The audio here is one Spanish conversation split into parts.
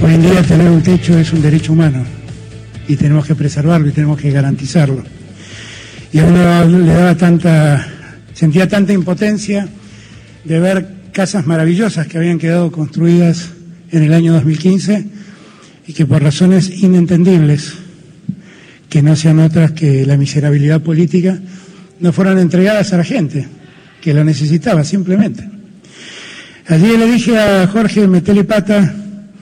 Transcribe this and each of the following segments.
Hoy en día tener un techo es un derecho humano y tenemos que preservarlo y tenemos que garantizarlo. Y a uno sentía tanta impotencia de ver casas maravillosas que habían quedado construidas en el año 2015 y que por razones inentendibles, que no sean otras que la miserabilidad política, no fueron entregadas a la gente que lo necesitaba simplemente. Allí le dije a Jorge, metele pata.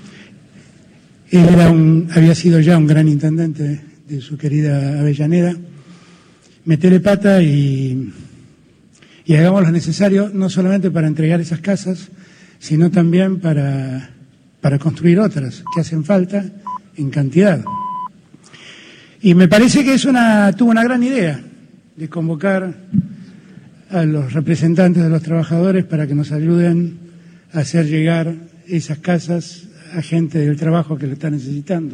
Él había sido ya un gran intendente de su querida Avellaneda. Metele pata y hagamos lo necesario, no solamente para entregar esas casas, sino también para construir otras que hacen falta en cantidad. Y me parece que tuvo una gran idea de convocar a los representantes de los trabajadores para que nos ayuden a hacer llegar esas casas a gente del trabajo que lo está necesitando.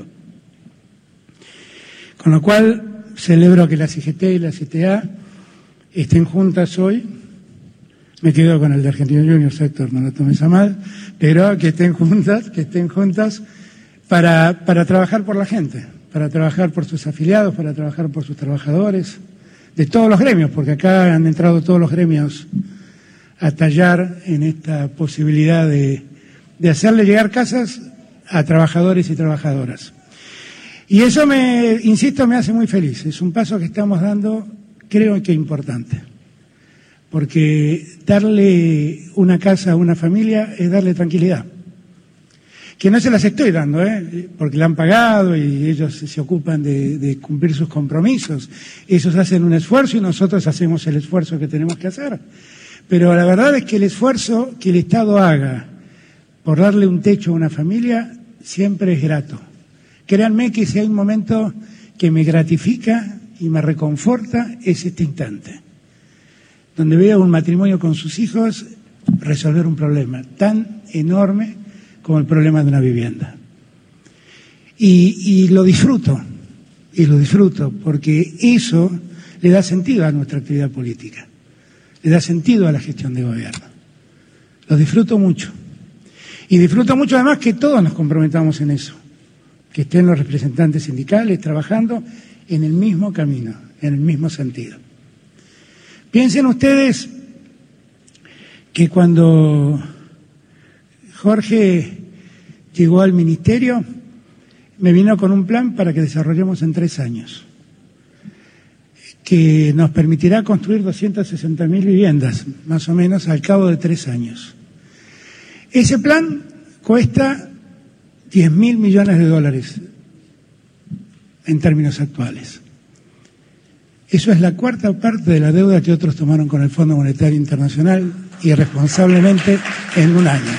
Con lo cual, celebro que la CGT y la CTA estén juntas hoy. Me quedo con el de Argentinos Juniors, Héctor, no lo tomes a mal, pero que estén juntas para trabajar por la gente, para trabajar por sus afiliados, para trabajar por sus trabajadores, de todos los gremios, porque acá han entrado todos los gremios a tallar en esta posibilidad de hacerle llegar casas a trabajadores y trabajadoras. Y eso, insisto, me hace muy feliz. Es un paso que estamos dando, creo que importante. Porque darle una casa a una familia es darle tranquilidad. Que no se las estoy dando, porque la han pagado y ellos se ocupan de cumplir sus compromisos. Ellos hacen un esfuerzo y nosotros hacemos el esfuerzo que tenemos que hacer. Pero la verdad es que el esfuerzo que el Estado haga por darle un techo a una familia siempre es grato. Créanme que si hay un momento que me gratifica y me reconforta es este instante, donde veo un matrimonio con sus hijos resolver un problema tan enorme como el problema de una vivienda. Y lo disfruto, porque eso le da sentido a nuestra actividad política, le da sentido a la gestión de gobierno. Lo disfruto mucho. Y disfruto mucho además que todos nos comprometamos en eso, que estén los representantes sindicales trabajando en el mismo camino, en el mismo sentido. Piensen ustedes que cuando Jorge llegó al ministerio, me vino con un plan para que desarrollemos en 3 años, que nos permitirá construir 260.000 viviendas, más o menos, al cabo de 3 años. Ese plan cuesta $10.000 millones en términos actuales. Eso es la 4ª parte de la deuda que otros tomaron con el Fondo Monetario Internacional irresponsablemente en un año.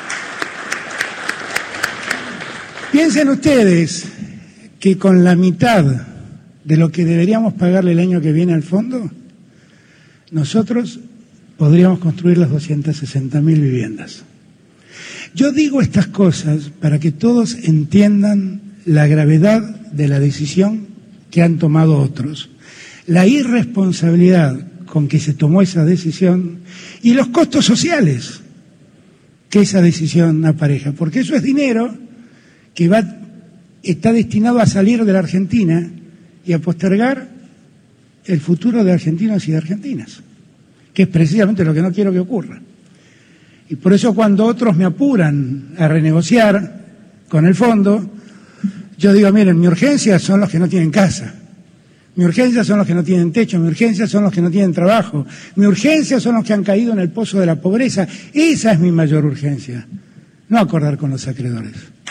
Piensen ustedes que con la mitad de lo que deberíamos pagarle el año que viene al fondo, nosotros podríamos construir las 260.000 viviendas. Yo digo estas cosas para que todos entiendan la gravedad de la decisión que han tomado otros, la irresponsabilidad con que se tomó esa decisión y los costos sociales que esa decisión apareja, porque eso es dinero que está destinado a salir de la Argentina y a postergar el futuro de argentinos y de argentinas, que es precisamente lo que no quiero que ocurra. Y por eso cuando otros me apuran a renegociar con el fondo, yo digo, miren, mi urgencia son los que no tienen casa, mi urgencia son los que no tienen techo, mi urgencia son los que no tienen trabajo, mi urgencia son los que han caído en el pozo de la pobreza. Esa es mi mayor urgencia, no acordar con los acreedores.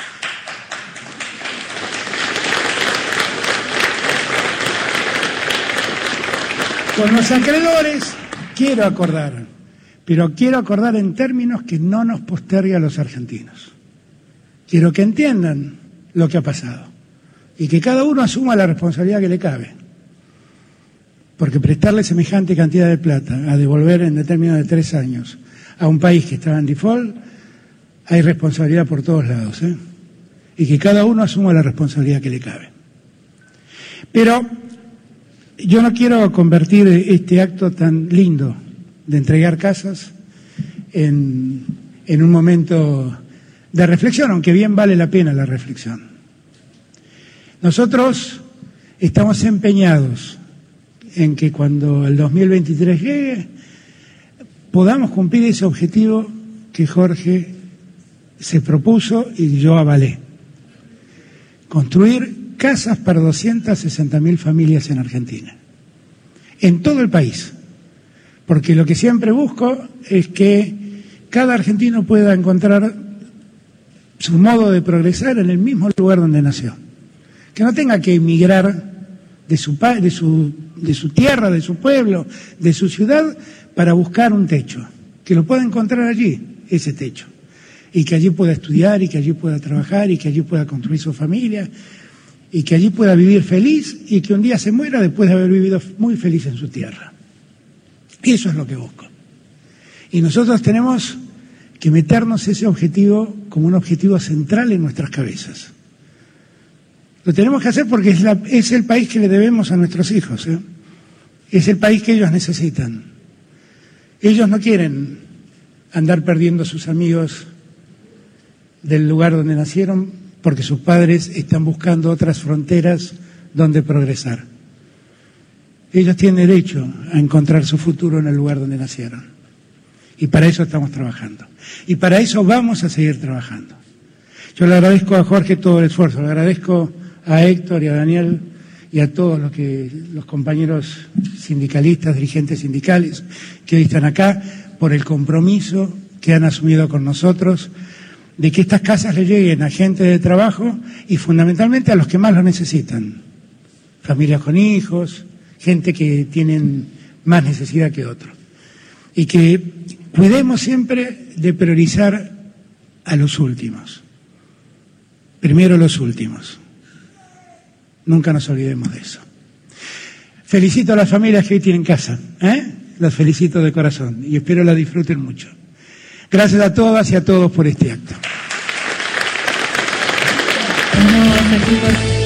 Con los acreedores quiero acordar, pero quiero acordar en términos que no nos postergue a los argentinos. Quiero que entiendan lo que ha pasado y que cada uno asuma la responsabilidad que le cabe. Porque prestarle semejante cantidad de plata a devolver en términos de 3 años a un país que estaba en default, hay responsabilidad por todos lados, y que cada uno asuma la responsabilidad que le cabe. Pero yo no quiero convertir este acto tan lindo de entregar casas en un momento de reflexión, aunque bien vale la pena la reflexión. Nosotros estamos empeñados en que cuando el 2023 llegue podamos cumplir ese objetivo que Jorge se propuso y yo avalé. Construir casas para 260.000 familias en Argentina, en todo el país. Porque lo que siempre busco es que cada argentino pueda encontrar su modo de progresar en el mismo lugar donde nació. Que no tenga que emigrar de su tierra, de su pueblo, de su ciudad, para buscar un techo. Que lo pueda encontrar allí, ese techo. Y que allí pueda estudiar, y que allí pueda trabajar, y que allí pueda construir su familia, y que allí pueda vivir feliz, y que un día se muera después de haber vivido muy feliz en su tierra. Eso es lo que busco. Y nosotros tenemos que meternos ese objetivo como un objetivo central en nuestras cabezas. Lo tenemos que hacer porque es el país que le debemos a nuestros hijos, ¿eh? Es el país que ellos necesitan. Ellos no quieren andar perdiendo a sus amigos del lugar donde nacieron porque sus padres están buscando otras fronteras donde progresar. Ellos tienen derecho a encontrar su futuro en el lugar donde nacieron. Y para eso estamos trabajando. Y para eso vamos a seguir trabajando. Yo le agradezco a Jorge todo el esfuerzo, le agradezco a Héctor y a Daniel y a todos los compañeros sindicalistas, dirigentes sindicales que hoy están acá, por el compromiso que han asumido con nosotros de que estas casas le lleguen a gente de trabajo y fundamentalmente a los que más lo necesitan. Familias con hijos, gente que tienen más necesidad que otros. Y que cuidemos siempre de priorizar a los últimos. Primero los últimos. Nunca nos olvidemos de eso. Felicito a las familias que hoy tienen casa, Las felicito de corazón y espero la disfruten mucho. Gracias a todas y a todos por este acto. Bueno,